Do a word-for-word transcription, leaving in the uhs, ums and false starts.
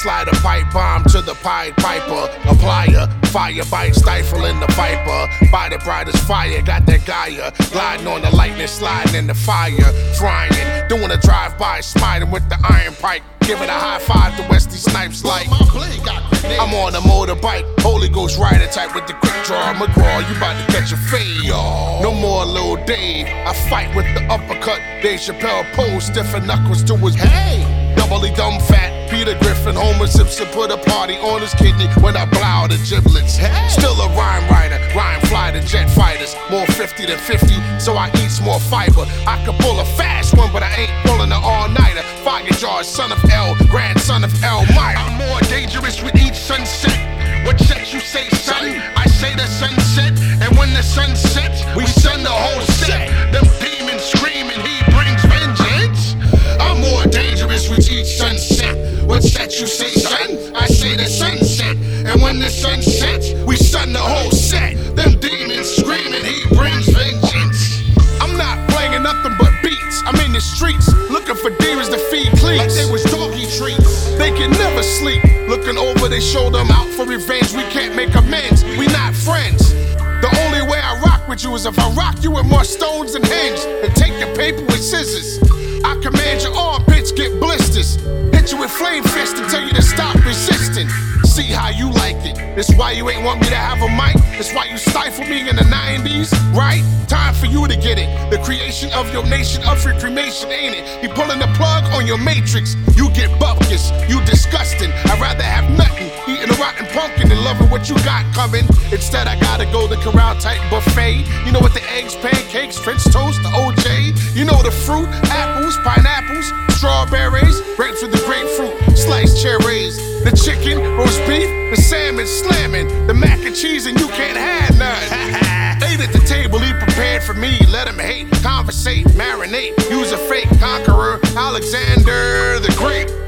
slide a pipe bomb to the Pied Piper. A plier, fire bite, stifling the viper. By the brightest fire, got that Gaia. Gliding on the lightning, sliding in the fire. Frying, doing a drive-by, smiting with the iron pipe. Giving a high five to Wesley Snipes like I'm on a motorbike, Holy Ghost rider type with the quick draw. McGraw, you about to catch a fade. No more Lil Dave, I fight with the uppercut. Dave Chappelle pose, stiffen knuckles to his hey. Doubly dumb fat, Peter Griffin, Homer Simpson put a party on his kidney when I blow the giblets. Hey. Still a rhyme writer, rhyme fly the jet fighters. More fifty than fifty, so I eat more fiber. I could pull a fast one, but I ain't pulling an all-nighter. Fire George, son of L, grandson of El Meyer. I'm more dangerous with each sunset. What set you say, son? I say the sunset, and when the sun sets, we send the whole set. Them demons screaming, he brings vengeance. I'm more dangerous with each sunset. What set you say, son? I say the sunset, and when the sun sets, we send the whole set. Them demons screaming, he brings vengeance. I'm not playing nothing but beats. I'm in the streets looking for demons to feed cleats. Like they was doggy treats. They can never sleep. Looking over their shoulder, I'm out for revenge. We can't make amends. We not friends. The only way I rock with you is if I rock you with more stones than hinge and take your paper with scissors. I command your armpits get blisters. Hit you with flame fist and tell you to stop resisting. See how you like it. That's why you ain't want me to have a mic. That's why you stifled me in the nineties, right? Time for you to get it. The creation of your nation, up for cremation, ain't it? He pulling the plug on your matrix. You get bupkis, you disgusting. I'd rather have nothing, eating a rotten pumpkin than loving what you got coming. Instead, I gotta go the corral type buffet. You know what the eggs, pancakes, French toast, the O J. You know the fruit, apples, pineapples, strawberries, grapes with the grapefruit, sliced cherries, the chicken, roast beef, the salmon slamming, the mac and cheese, and you can't have none. Ate at the table, he prepared for me. Let him hate, conversate, marinate. Use a fake conqueror, Alexander the Great.